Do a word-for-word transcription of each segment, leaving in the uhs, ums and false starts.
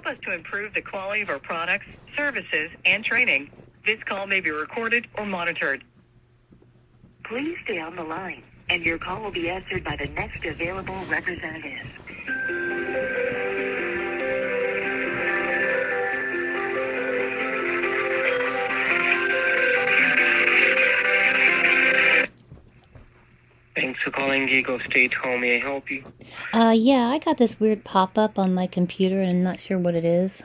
us to improve the quality of our products, services, and training, this call may be recorded or monitored. Please stay on the line, and your call will be answered by the next available representative. Thanks for calling Gigo State. How may I help you? Uh, yeah, I got this weird pop-up on my computer, and I'm not sure what it is.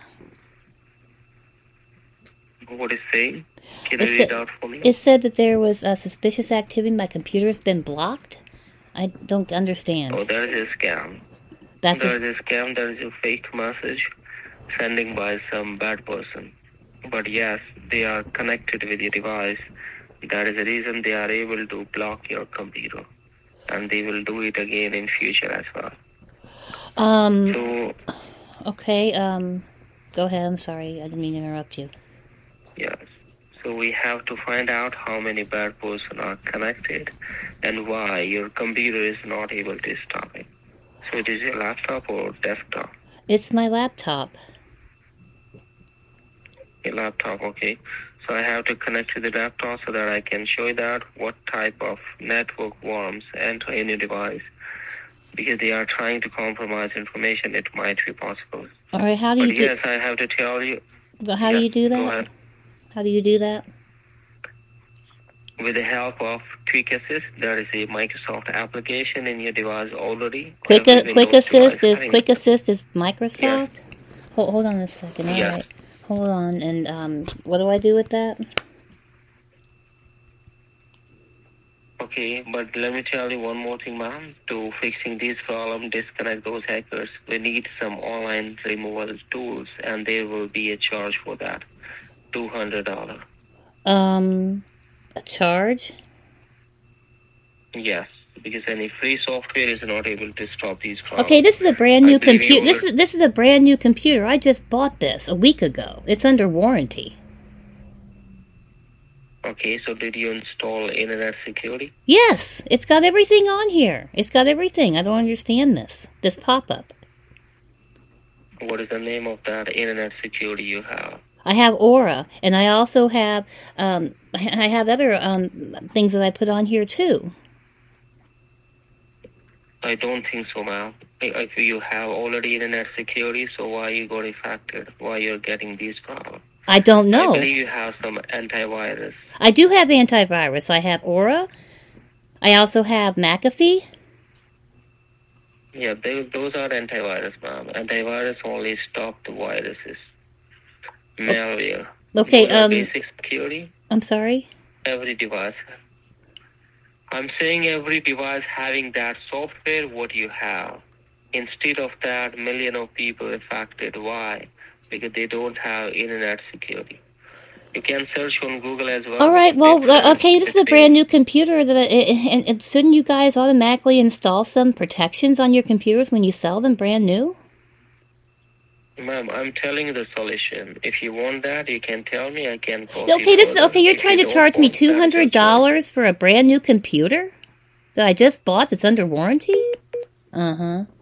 What is saying? Can it you sa- read out for me? It said that there was uh, suspicious activity. My computer's been blocked. I don't understand. Oh, that is a scam. That's that a... is a scam. That is a fake message sending by some bad person. But yes, they are connected with your device. That is the reason they are able to block your computer. And they will do it again in future as well. Um. So, okay. Um. Go ahead. I'm sorry. I didn't mean to interrupt you. Yes. So we have to find out how many bad persons are connected and why your computer is not able to stop it. So it is your laptop or desktop? It's my laptop. Your laptop, okay. So I have to connect to the laptop so that I can show you that what type of network worms enter in your device. Because they are trying to compromise information, it might be possible. All right, how do but you do... yes, I have to tell you... Well, how yes, do you do that? Go ahead. How do you do that? With the help of Quick Assist, there is a Microsoft application in your device already. Quick, a, Quick Assist is device. Quick Assist is Microsoft? Yes. Hold, hold on a second. All yes. right. Hold on. And um, what do I do with that? Okay, but let me tell you one more thing, ma'am. To fixing this problem, disconnect those hackers, we need some online removal tools, and there will be a charge for that, two hundred dollars. Um, a charge? Yes, because any free software is not able to stop these problems. Okay, this is a brand new computer. will... This is this is a brand new computer. I just bought this a week ago. It's under warranty. Okay, so did you install internet security? Yes, it's got everything on here. It's got everything. I don't understand this. This pop-up. What is the name of that internet security you have? I have Aura, and I also have um, I have other um, things that I put on here too. I don't think so, ma'am. If you have already internet security, so why you got affected? Why you're getting these problems? I don't know. I believe you have some antivirus. I do have antivirus. I have Aura. I also have McAfee. Yeah, they, those are antivirus, ma'am. Antivirus only stop the viruses. Malware. Okay, those are um... basic security. I'm sorry? Every device. I'm saying every device having that software, what you have. Instead of that, million of people affected. Why? Because they don't have internet security. You can search on Google as well. All right, well, uh, okay, this is a brand new computer. That it, and, and shouldn't you guys automatically install some protections on your computers when you sell them brand new? Ma'am, I'm telling you the solution. If you want that, you can tell me. I can call Okay, you this is further. okay. You're If trying you to charge don't me want two that, hundred dollars for a brand new computer that I just bought that's under warranty? Uh huh.